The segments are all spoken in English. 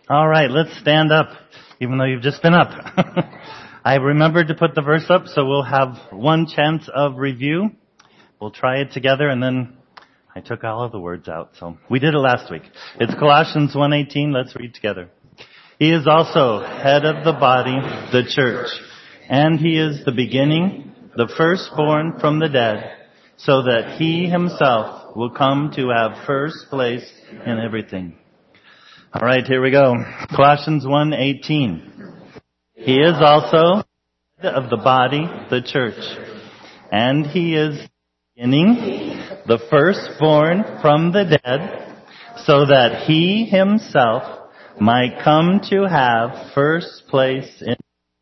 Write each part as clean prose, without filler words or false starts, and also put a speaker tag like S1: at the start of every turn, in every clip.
S1: All right, let's stand up, even though you've just been up. I remembered to put the verse up, so we'll have one chance of review. We'll try it together, and then I took all of the words out, so we did it last week. It's Colossians 1:18. Let's read together. He is also head of the body, the church, and he is the beginning, the firstborn from the dead, so that he himself will come to have first place in everything. All right, here we go. Colossians 1:18. He is also head of the body, the church, and he is the beginning, the firstborn from the dead, so that he himself might come to have first place in.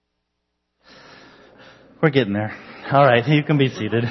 S1: We're getting there. All right, you can be seated.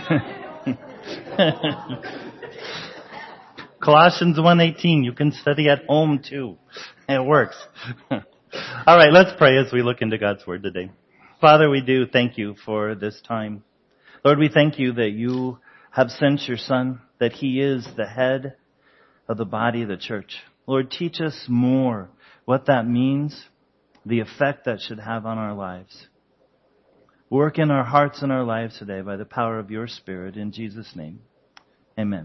S1: Colossians 1:18, you can study at home too. It works. All right, let's pray as we look into God's Word today. Father, we do thank you for this time. Lord, we thank you that you have sent your Son, that he is the head of the body of the church. Lord, teach us more what that means, the effect that should have on our lives. Work in our hearts and our lives today by the power of your Spirit. In Jesus' name, amen.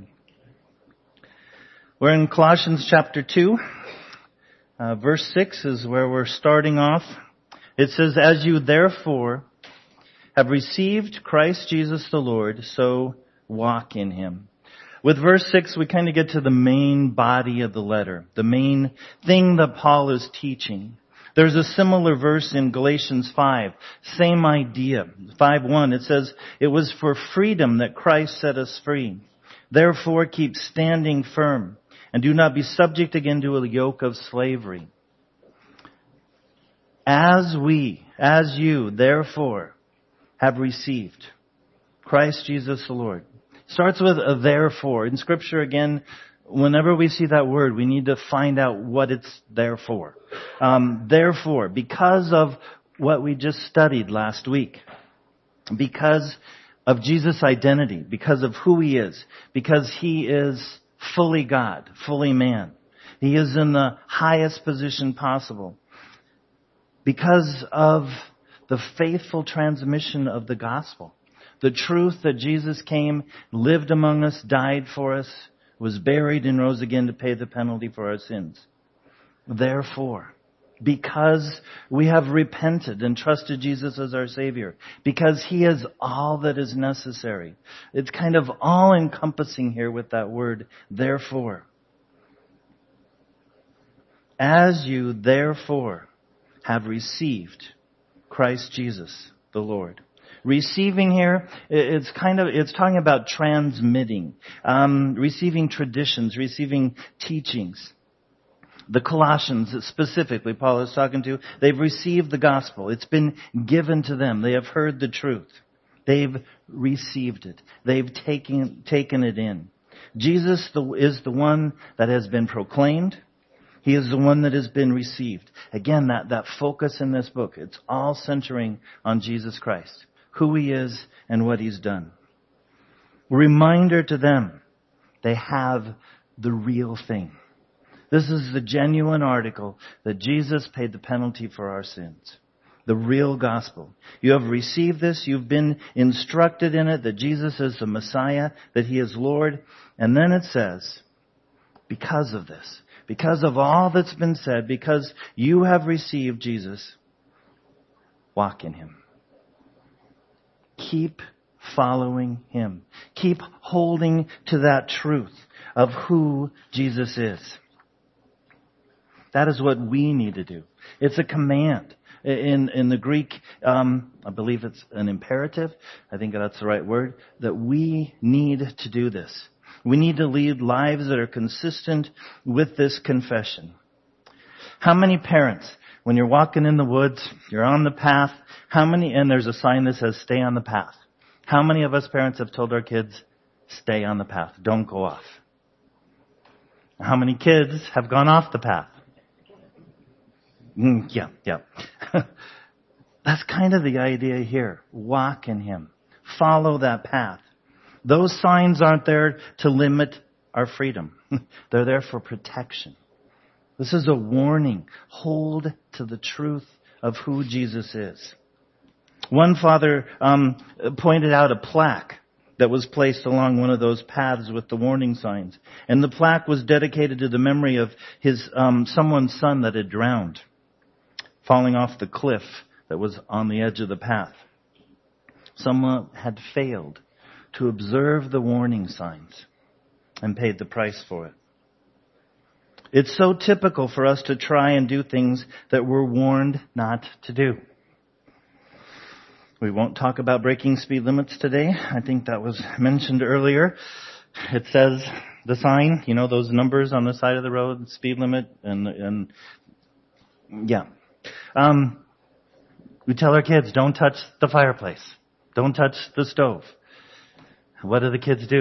S1: We're in Colossians chapter 2. Verse 6 is where we're starting off. It says, as you therefore have received Christ Jesus the Lord, so walk in him. With verse 6, we kind of get to the main body of the letter, the main thing that Paul is teaching. There's a similar verse in Galatians 5, same idea. 5:1, it says, it was for freedom that Christ set us free. Therefore keep standing firm, and do not be subject again to a yoke of slavery. As you, therefore, have received Christ Jesus the Lord. Starts with a therefore. In Scripture, again, whenever we see that word, we need to find out what it's there for. Therefore, because of what we just studied last week, because of Jesus' identity, because of who he is, because he is fully God, fully man. He is in the highest position possible. Because of the faithful transmission of the gospel. The truth that Jesus came, lived among us, died for us, was buried and rose again to pay the penalty for our sins. Therefore, because we have repented and trusted Jesus as our Savior, because he is all that is necessary. It's kind of all-encompassing here with that word, therefore. As you, therefore, have received Christ Jesus the Lord. Receiving here, it's talking about transmitting, receiving traditions, receiving teachings. The Colossians specifically, Paul is talking to, they've received the gospel. It's been given to them. They have heard the truth. They've received it. They've taken it in. Jesus is the one that has been proclaimed. He is the one that has been received. Again, that focus in this book, it's all centering on Jesus Christ, who he is and what he's done. Reminder to them, they have the real thing. This is the genuine article that Jesus paid the penalty for our sins. The real gospel. You have received this. You've been instructed in it that Jesus is the Messiah, that he is Lord. And then it says, because of this, because of all that's been said, because you have received Jesus, walk in him. Keep following him. Keep holding to that truth of who Jesus is. That is what we need to do. It's a command. In the Greek, I believe it's an imperative. I think that's the right word. That we need to do this. We need to lead lives that are consistent with this confession. How many parents, when you're walking in the woods, you're on the path, and there's a sign that says stay on the path. How many of us parents have told our kids, stay on the path, don't go off? How many kids have gone off the path? Yeah. That's kind of the idea here. Walk in him. Follow that path. Those signs aren't there to limit our freedom. They're there for protection. This is a warning. Hold to the truth of who Jesus is. One father pointed out a plaque that was placed along one of those paths with the warning signs. And the plaque was dedicated to the memory of his someone's son that had drowned, falling off the cliff that was on the edge of the path. Someone had failed to observe the warning signs and paid the price for it. It's so typical for us to try and do things that we're warned not to do. We won't talk about breaking speed limits today. I think that was mentioned earlier. It says the sign, those numbers on the side of the road, speed limit, and yeah. We tell our kids, don't touch the fireplace. Don't touch the stove. What do the kids do?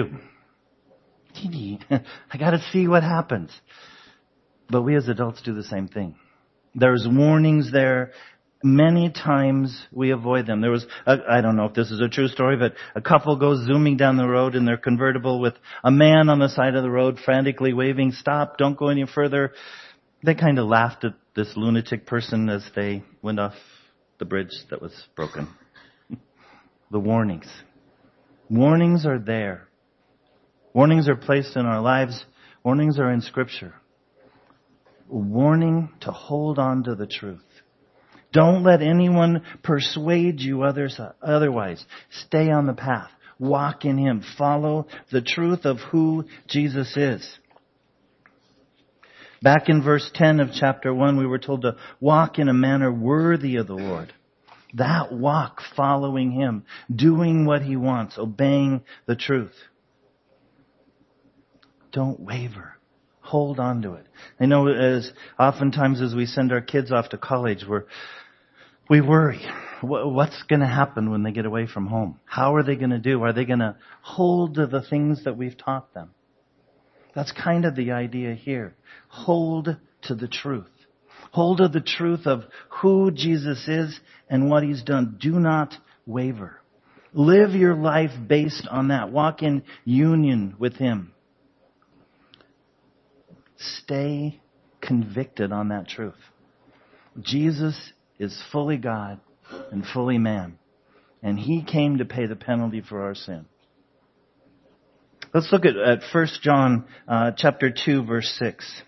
S1: I gotta see what happens. But we as adults do the same thing. There's warnings there. Many times we avoid them. There was, I don't know if this is a true story, but a couple goes zooming down the road in their convertible with a man on the side of the road frantically waving, "Stop, don't go any further." They kind of laughed at this lunatic person as they went off the bridge that was broken. The warnings. Warnings are there. Warnings are placed in our lives. Warnings are in Scripture. A warning to hold on to the truth. Don't let anyone persuade you otherwise. Stay on the path. Walk in Him. Follow the truth of who Jesus is. Back in verse 10 of chapter 1, we were told to walk in a manner worthy of the Lord. That walk, following Him, doing what He wants, obeying the truth. Don't waver. Hold on to it. I know oftentimes as we send our kids off to college, we worry. What's going to happen when they get away from home? How are they going to do? Are they going to hold to the things that we've taught them? That's kind of the idea here. Hold to the truth. Hold to the truth of who Jesus is and what He's done. Do not waver. Live your life based on that. Walk in union with Him. Stay convicted on that truth. Jesus is fully God and fully man. And He came to pay the penalty for our sin. Let's look at 1 John chapter 2, verse 6.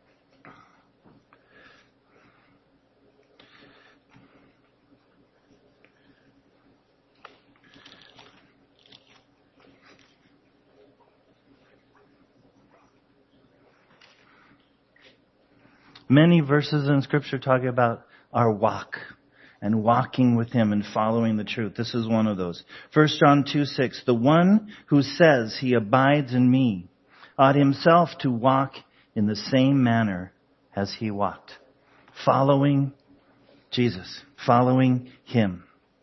S1: Many verses in Scripture talk about our walk and walking with Him and following the truth. This is one of those. 1 John 2:6, the one who says he abides in me ought himself to walk in the same manner as He walked. Following Jesus. Following Him.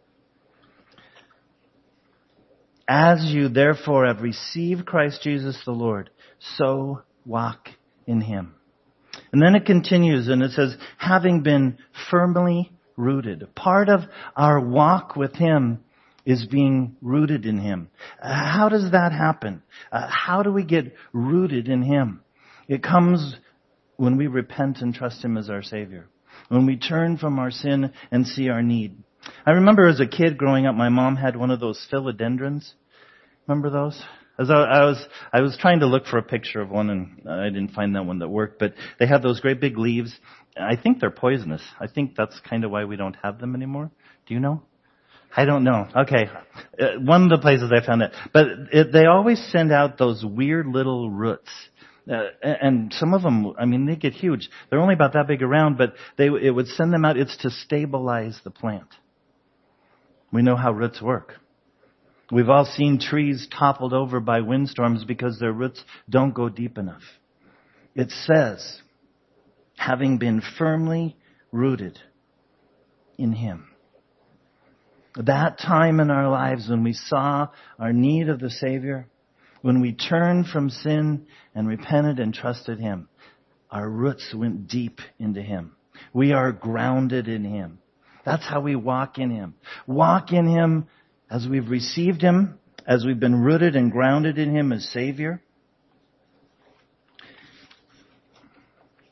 S1: As you therefore have received Christ Jesus the Lord, so walk in Him. And then it continues and it says, having been firmly rooted. Part of our walk with Him is being rooted in Him. How does that happen? How do we get rooted in Him? It comes when we repent and trust Him as our Savior. When we turn from our sin and see our need. I remember as a kid growing up, my mom had one of those philodendrons. Remember those? As I was trying to look for a picture of one and I didn't find that one that worked, but they have those great big leaves. I think they're poisonous. I think that's kind of why we don't have them anymore. Do you know? I don't know. Okay. One of the places I found it. But they always send out those weird little roots. And some of them, they get huge. They're only about that big around, but it would send them out. It's to stabilize the plant. We know how roots work. We've all seen trees toppled over by windstorms because their roots don't go deep enough. It says, having been firmly rooted in Him. That time in our lives when we saw our need of the Savior, when we turned from sin and repented and trusted Him, our roots went deep into Him. We are grounded in Him. That's how we walk in Him. Walk in Him as we've received Him, as we've been rooted and grounded in Him as Savior.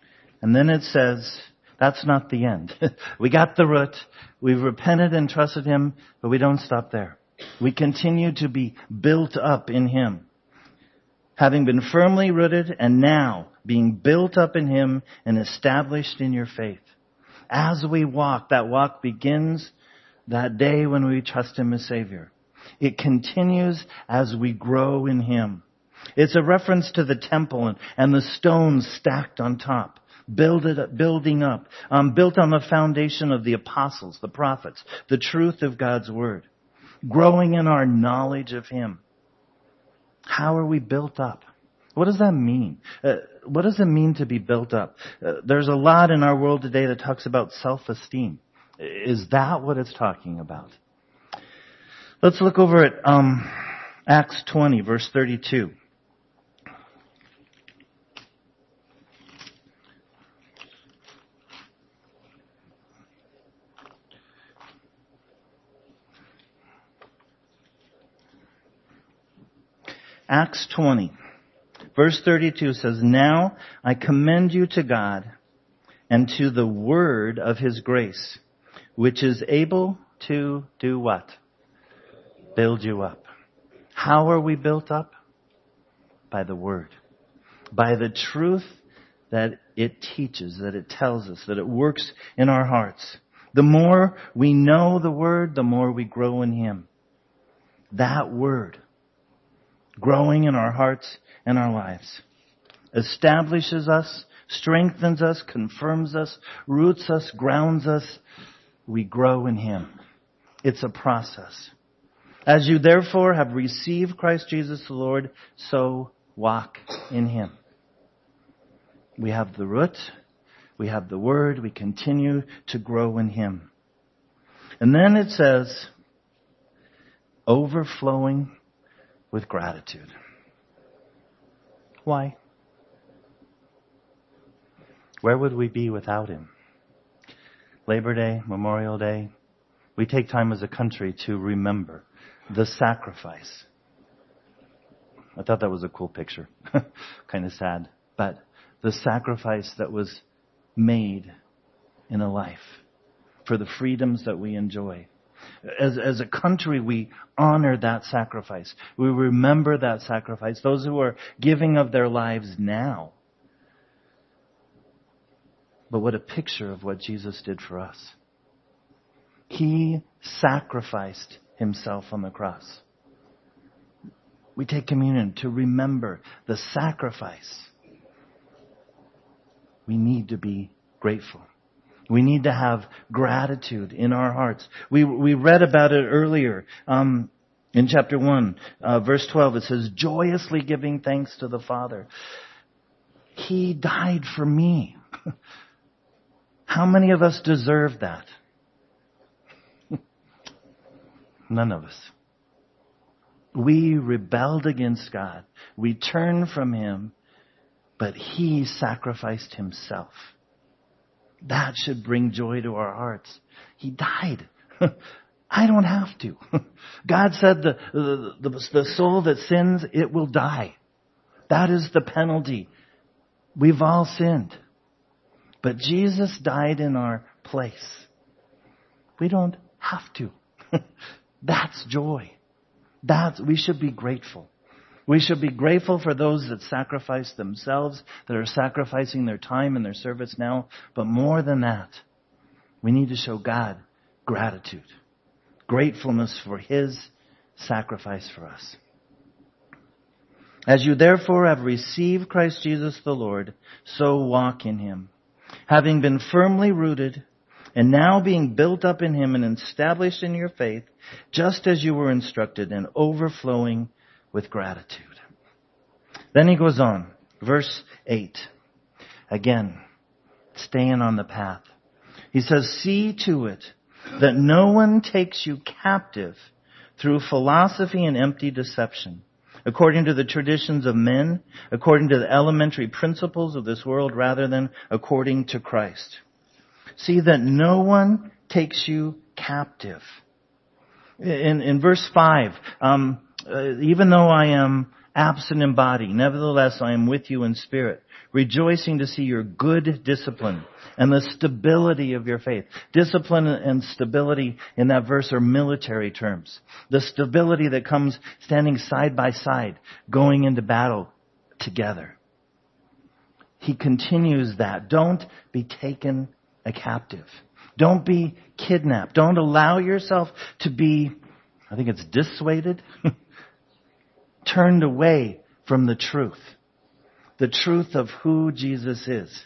S1: And then it says, that's not the end. We got the root. We've repented and trusted Him, but we don't stop there. We continue to be built up in Him. Having been firmly rooted and now being built up in Him and established in your faith. As we walk, that walk begins that day when we trust Him as Savior. It continues as we grow in Him. It's a reference to the temple and the stones stacked on top. Building up, built on the foundation of the apostles, the prophets, the truth of God's Word. Growing in our knowledge of Him. How are we built up? What does that mean? What does it mean to be built up? There's a lot in our world today that talks about self-esteem. Is that what it's talking about? Let's look over at Acts 20, verse 32. Acts 20, verse 32 says, Now I commend you to God and to the word of His grace, which is able to do what? Build you up. How are we built up? By the Word. By the truth that it teaches, that it tells us, that it works in our hearts. The more we know the Word, the more we grow in Him. That Word, growing in our hearts and our lives, establishes us, strengthens us, confirms us, roots us, grounds us. We grow in Him. It's a process. As you therefore have received Christ Jesus the Lord, so walk in Him. We have the root, we have the Word, we continue to grow in Him. And then it says, overflowing with gratitude. Why? Where would we be without Him? Labor Day, Memorial Day, we take time as a country to remember the sacrifice. I thought that was a cool picture. Kind of sad. But the sacrifice that was made in a life for the freedoms that we enjoy. As a country, we honor that sacrifice. We remember that sacrifice. Those who are giving of their lives now. But what a picture of what Jesus did for us. He sacrificed Himself on the cross. We take communion to remember the sacrifice. We need to be grateful. We need to have gratitude in our hearts. We read about it earlier in chapter 1, verse 12. It says, joyously giving thanks to the Father. He died for me. How many of us deserve that? None of us. We rebelled against God. We turned from Him, but He sacrificed Himself. That should bring joy to our hearts. He died. I don't have to. God said the soul that sins, it will die. That is the penalty. We've all sinned. But Jesus died in our place. We don't have to. That's joy. We should be grateful. We should be grateful for those that sacrifice themselves, that are sacrificing their time and their service now. But more than that, we need to show God gratitude, gratefulness for His sacrifice for us. As you therefore have received Christ Jesus the Lord, so walk in Him, having been firmly rooted and now being built up in Him and established in your faith, just as you were instructed, and overflowing with gratitude. Then he goes on, verse 8. Again, staying on the path. He says, see to it that no one takes you captive through philosophy and empty deception, according to the traditions of men, according to the elementary principles of this world, rather than according to Christ. See that no one takes you captive. In verse 5, even though I am absent in body. Nevertheless, I am with you in spirit, rejoicing to see your good discipline and the stability of your faith. Discipline and stability in that verse are military terms. The stability that comes standing side by side, going into battle together. He continues that. Don't be taken a captive. Don't be kidnapped. Don't allow yourself to be, I think it's dissuaded, turned away from the truth of who Jesus is.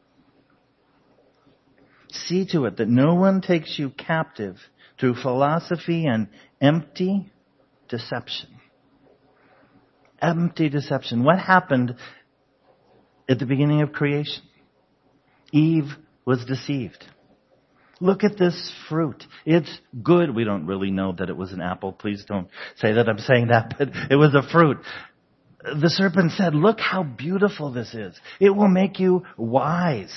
S1: See to it that no one takes you captive through philosophy and empty deception. Empty deception. What happened at the beginning of creation? Eve was deceived. Look at this fruit. It's good. We don't really know that it was an apple. Please don't say that I'm saying that, but it was a fruit. The serpent said, look how beautiful this is. It will make you wise.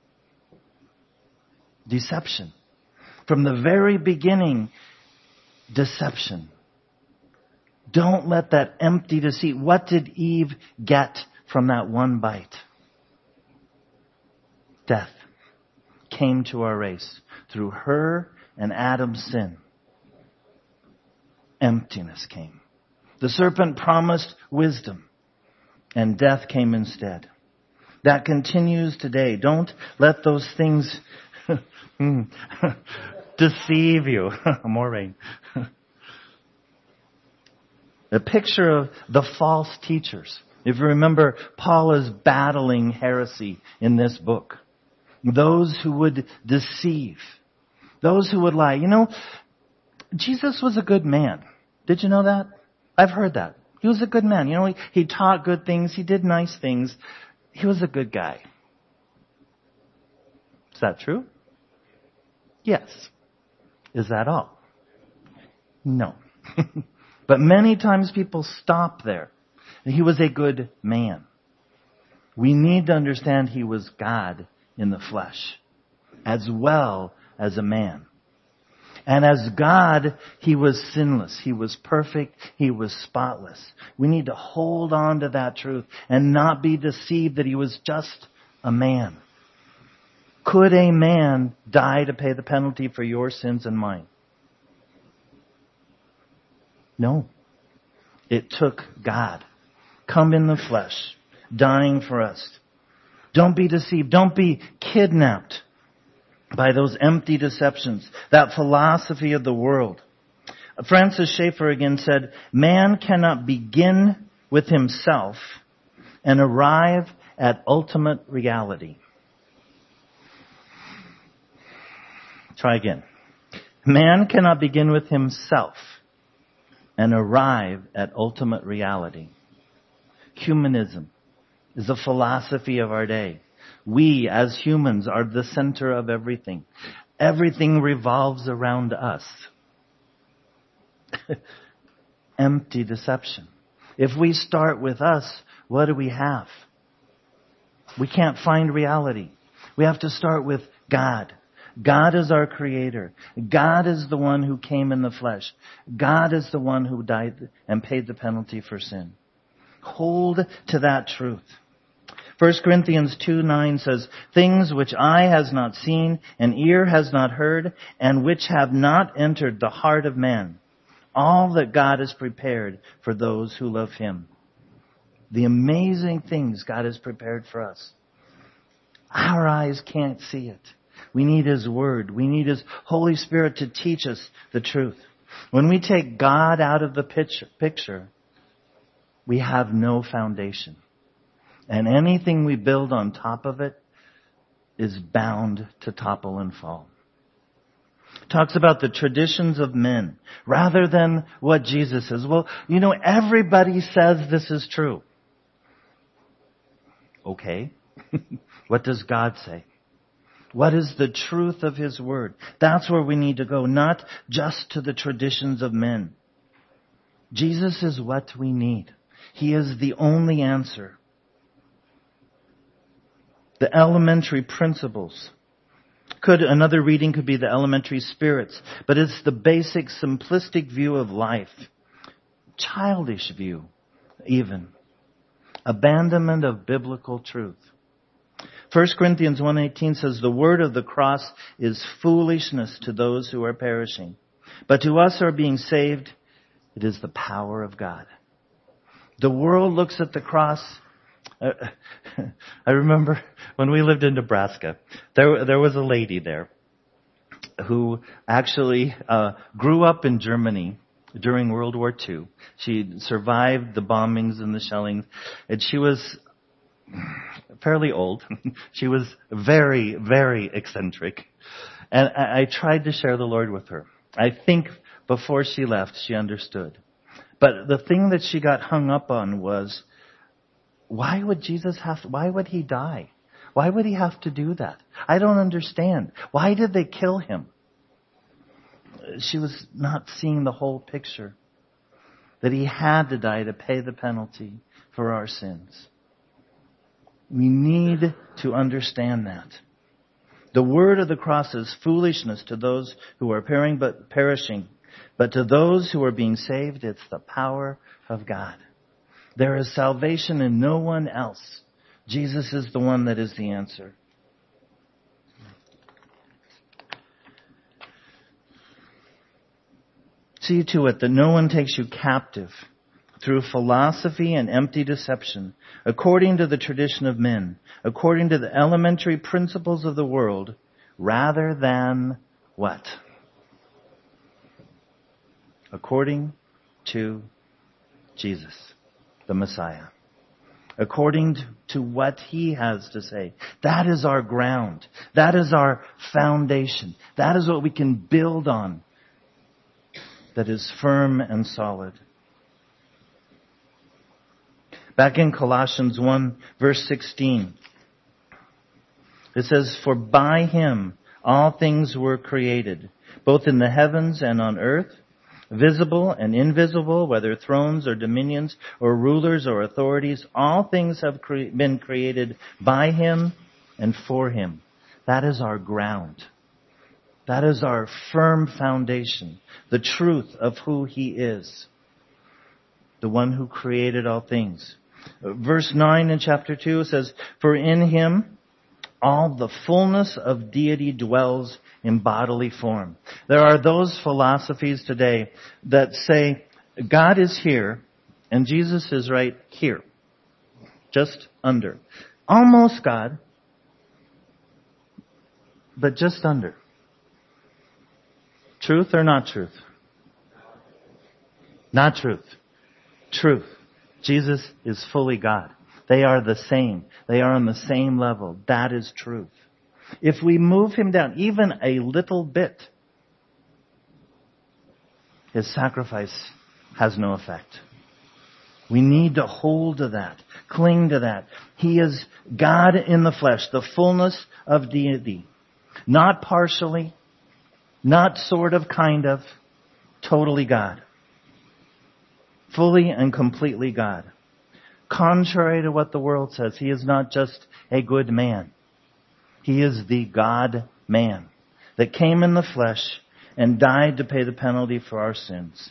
S1: Deception. From the very beginning, deception. Don't let that empty deceit. What did Eve get from that one bite? Death came to our race through her and Adam's sin. Emptiness came. The serpent promised wisdom, and death came instead. That continues today. Don't let those things deceive you. More rain. A picture of the false teachers. If you remember, Paul is battling heresy in this book. Those who would deceive. Those who would lie. You know, Jesus was a good man. Did you know that? I've heard that. He was a good man. You know, he taught good things. He did nice things. He was a good guy. Is that true? Yes. Is that all? No. But many times people stop there. He was a good man. We need to understand he was God in the flesh, as well as a man. And as God, he was sinless. He was perfect. He was spotless. We need to hold on to that truth and not be deceived that he was just a man. Could a man die to pay the penalty for your sins and mine? No. It took God, come in the flesh, dying for us. Don't be deceived. Don't be kidnapped by those empty deceptions, that philosophy of the world. Francis Schaeffer again said, man cannot begin with himself and arrive at ultimate reality. Try again. Man cannot begin with himself and arrive at ultimate reality. Humanism is a philosophy of our day. We, as humans, are the center of everything. Everything revolves around us. Empty deception. If we start with us, what do we have? We can't find reality. We have to start with God. God is our creator. God is the one who came in the flesh. God is the one who died and paid the penalty for sin. Hold to that truth. 1 Corinthians 2:9 says, things which eye has not seen and ear has not heard and which have not entered the heart of man, all that God has prepared for those who love him. The amazing things God has prepared for us. Our eyes can't see it. We need his word. We need his Holy Spirit to teach us the truth. When we take God out of the picture, we have no foundation. And anything we build on top of it is bound to topple and fall. Talks about the traditions of men rather than what Jesus says. Well, you know, everybody says this is true. Okay. What does God say? What is the truth of his word? That's where we need to go, not just to the traditions of men. Jesus is what we need. He is the only answer. The elementary principles. Another reading could be the elementary spirits, but it's the basic simplistic view of life. Childish view. even. Abandonment of biblical truth. 1 Corinthians 1:18 says, the word of the cross is foolishness to those who are perishing. But to us who are being saved, it is the power of God. The world looks at the cross. I remember when we lived in Nebraska, there was a lady there who actually grew up in Germany during World War II. She survived the bombings and the shelling, and she was fairly old. She was very, very eccentric. And I tried to share the Lord with her. I think before she left, she understood. But the thing that she got hung up on was, why would he die? Why would he have to do that? I don't understand. Why did they kill him? She was not seeing the whole picture. That he had to die to pay the penalty for our sins. We need to understand that. The word of the cross is foolishness to those who are perishing. But to those who are being saved, it's the power of God. There is salvation in no one else. Jesus is the one that is the answer. See to it that no one takes you captive through philosophy and empty deception, according to the tradition of men, according to the elementary principles of the world, rather than what? According to Jesus, the Messiah. According to what He has to say. That is our ground. That is our foundation. That is what we can build on. That is firm and solid. Back in Colossians 1, verse 16, it says, for by Him all things were created, both in the heavens and on earth, visible and invisible, whether thrones or dominions or rulers or authorities, all things have been created by Him and for Him. That is our ground. That is our firm foundation, the truth of who He is, the one who created all things. Verse 9 in chapter 2 says, for in Him all the fullness of deity dwells in bodily form. There are those philosophies today that say God is here and Jesus is right here, just under. Almost God, but just under. Truth or not truth? Not truth. Truth. Jesus is fully God. They are the same. They are on the same level. That is truth. If we move Him down even a little bit, His sacrifice has no effect. We need to hold to that. Cling to that. He is God in the flesh, the fullness of deity. Not partially, not sort of, kind of, totally God. Fully and completely God. Contrary to what the world says, He is not just a good man. He is the God-man that came in the flesh and died to pay the penalty for our sins.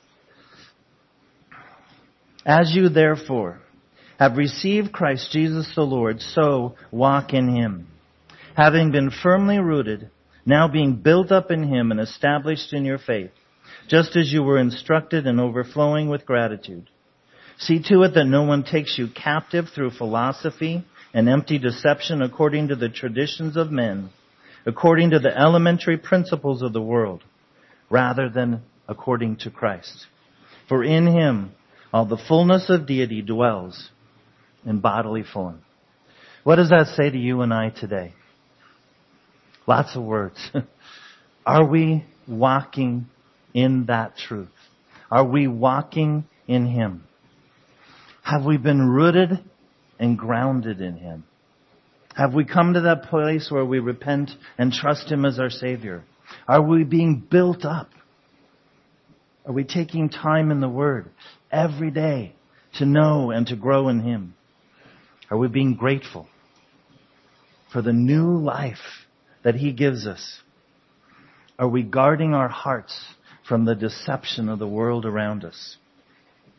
S1: As you therefore have received Christ Jesus the Lord, so walk in Him. Having been firmly rooted, now being built up in Him and established in your faith, just as you were instructed and overflowing with gratitude. See to it that no one takes you captive through philosophy and empty deception according to the traditions of men, according to the elementary principles of the world, rather than according to Christ. For in Him all the fullness of deity dwells in bodily form. What does that say to you and I today? Lots of words. Are we walking in that truth? Are we walking in Him? Have we been rooted and grounded in Him? Have we come to that place where we repent and trust Him as our Savior? Are we being built up? Are we taking time in the Word every day to know and to grow in Him? Are we being grateful for the new life that He gives us? Are we guarding our hearts from the deception of the world around us?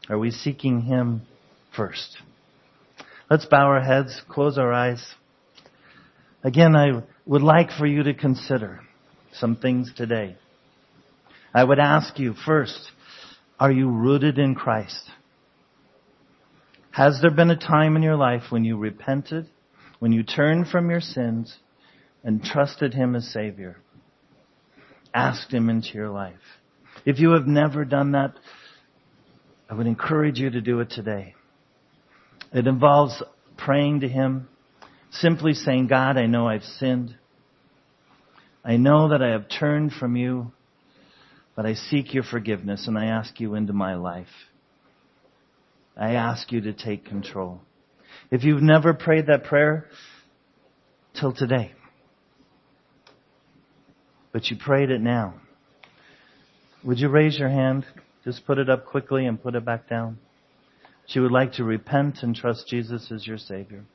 S1: Are we seeking Him first? Let's bow our heads, close our eyes. Again, I would like for you to consider some things today. I would ask you first, are you rooted in Christ? Has there been a time in your life when you repented, when you turned from your sins and trusted Him as Savior? Asked Him into your life. If you have never done that, I would encourage you to do it today. It involves praying to Him, simply saying, God, I know I've sinned. I know that I have turned from you, but I seek your forgiveness and I ask you into my life. I ask you to take control. If you've never prayed that prayer till today, but you prayed it now, would you raise your hand? Just put it up quickly and put it back down. If you would like to repent and trust Jesus as your Savior.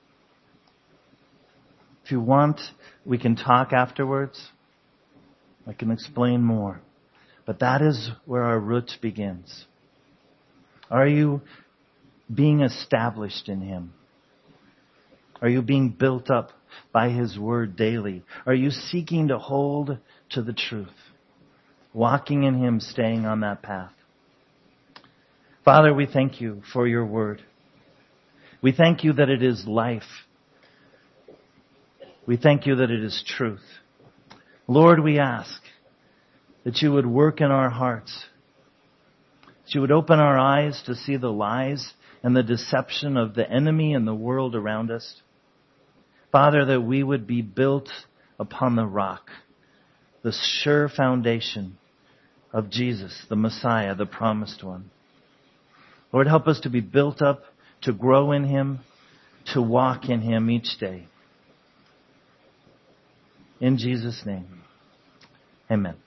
S1: If you want, we can talk afterwards. I can explain more. But that is where our root begins. Are you being established in Him? Are you being built up by His Word daily? Are you seeking to hold to the truth? Walking in Him, staying on that path. Father, we thank you for your Word. We thank you that it is life. We thank you that it is truth. Lord, we ask that you would work in our hearts. That you would open our eyes to see the lies and the deception of the enemy and the world around us. Father, that we would be built upon the rock, the sure foundation of Jesus, the Messiah, the promised one. Lord, help us to be built up, to grow in Him, to walk in Him each day. In Jesus' name, amen.